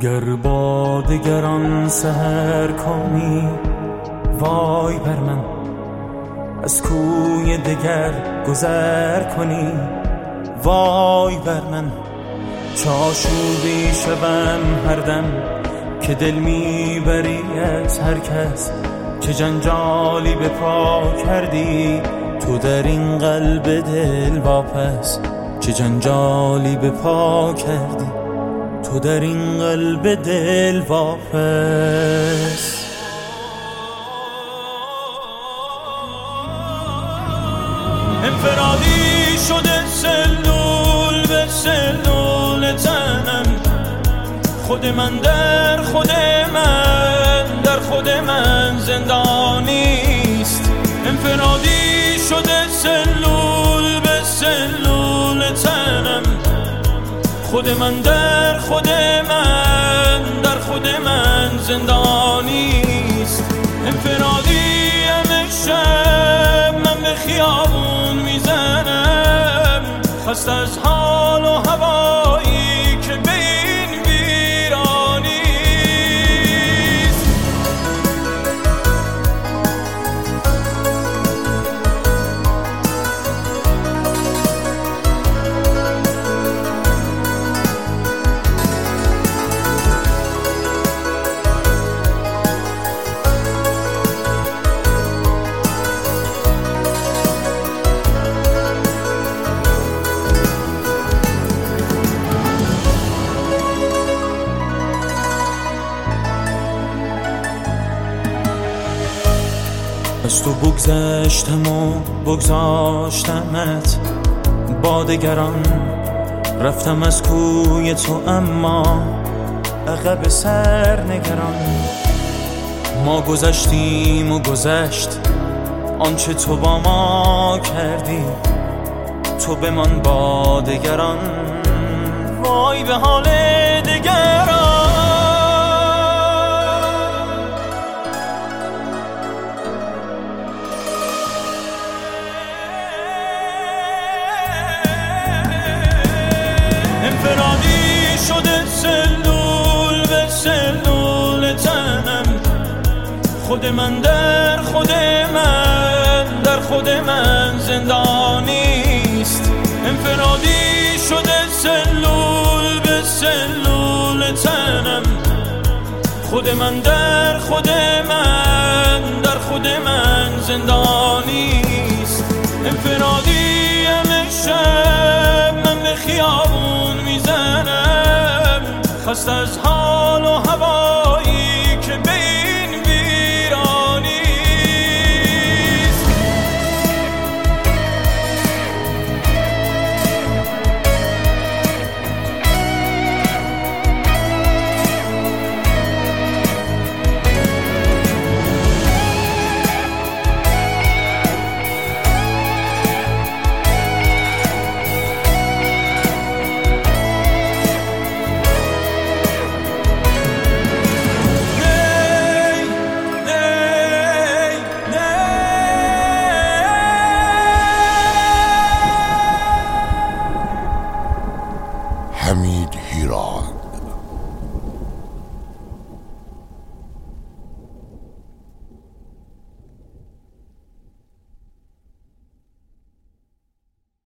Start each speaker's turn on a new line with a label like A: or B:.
A: گر با دگران سحر کنی وای بر من، از کوی دگر گذر کنی وای بر من. چاشوبی شوم هر دم که دل میبری از هر کس، چه جنجالی به پا کردی تو در این قلب دل واپس، چه جنجالی به پا کردی تو در این قلب دل واپس.
B: انفرادی شده سلول به سلول تنم، خود من در خود من در خود من زندانیست. انفرادی شده سلول به سلول تنم، خود من در خود من در خود من زندانیست. انفرادی شب من به خیابون میزنم، خسته از حال و هوایی که به این ویرانیست.
A: از تو بگذشتم و بگذاشتمت، با دگران رفتم از کوی تو، اما عقب سر نگران. ما گذشتیم و گذشت آنچه تو با ما کردی، تو بمان با دگران وای به حال دگران.
B: انفرادی شده سلول به سلول تنم، خود من در خود من در خود من زندانیست. انفرادی شده سلول به سلول تنم، خود من در خود من در خود من زندانیست. انفرادی شب من به خیابون میزنم، خسته از